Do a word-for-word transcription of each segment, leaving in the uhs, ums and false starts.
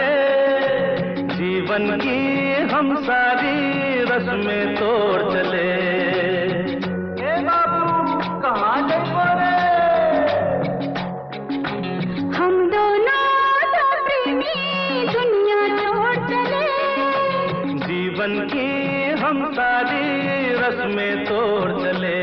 चले, जीवन की हम सारी रस्में तोड़ चले। ए बाबू कहाँ जाइबो रे? हम दोनों तो प्रेमी दुनिया छोड़ चले, जीवन की हम सारी रस्में तोड़ चले।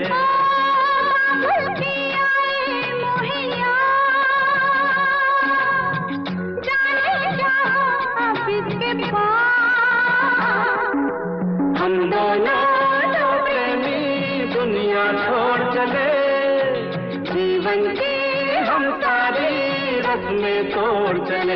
हम दोनों तो प्रेमी दुनिया छोड़ चले, जीवन की हम सारी रस्में तोड़ चले।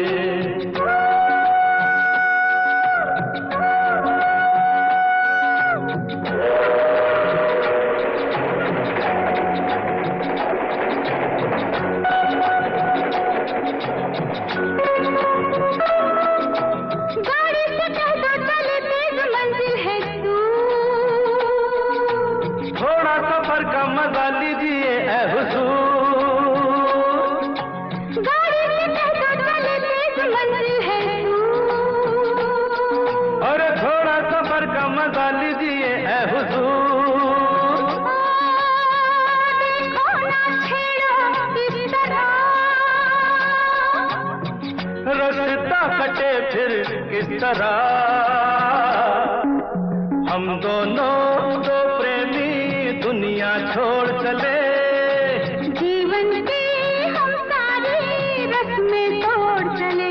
सफर का मजा लीजिए ऐ हुजूर, गाड़ी से कहता चले तेज मंजिल है दूर। और थोड़ा सफर का मजा लीजिए ऐ हुजूर। देखो ना छेड़ो इस तरह, रास्ता कटे फिर किस तरह। हम दोनों दो प्रेमी दुनिया छोड़ चले, जीवन की हम सारी रस्में तोड़ चले।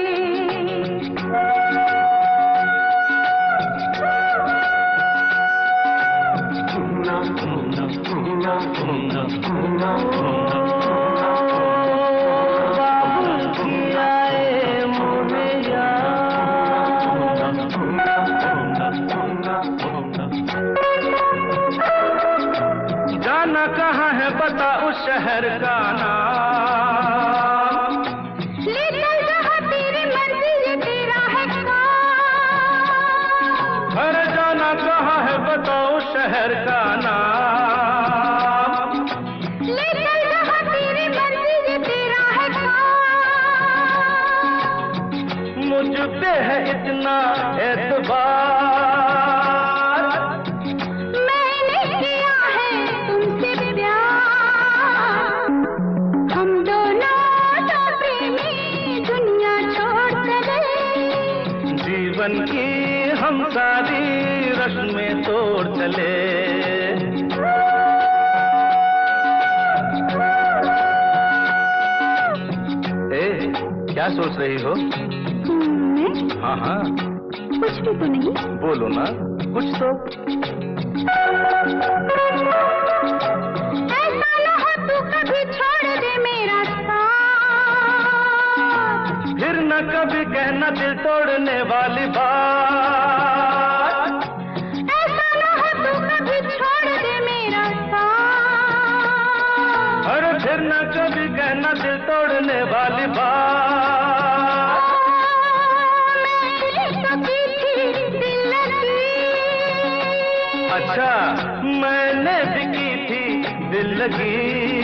जाना कहाँ है बता उस शहर का नाम, ले चल जहाँ तेरी मर्जी तेरा है काम। अरे जाना कहाँ है बता उस शहर का नाम, ले चल जहाँ तेरी मर्जी तेरा है काम। मुझ पे है इतना एतबार, जीवन की हम सारी रस्में तोड़ चले। ए, क्या सोच रही हो? मैं? हाँ हाँ कुछ भी तो नहीं। बोलो ना कुछ तो। ऐसा न हो तू कभी छोड़ दे मेरा साथ, फिर न कभी कहना दिल तोड़ने वाली बात। ऐसा न हो तू कभी छोड़ दे मेरा साथ, अरे फिर न कभी कहना दिल तोड़ने वाली बात। मैंने तो की थी दिल लगी, अच्छा मैंने भी की थी दिल लगी।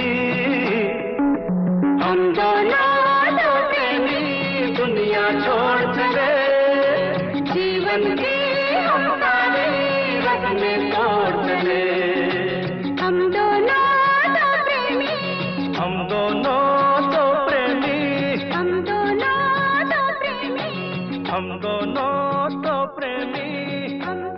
हम दोनों दो प्रेमी दुनिया छोड़ चले, जीवन की हम सारी रस्में तोड़ चले। हम दोनों दो प्रेमी, हम दोनों दो प्रेमी, हम दोनों दो प्रेमी, हम दोनों दो प्रेमी, हम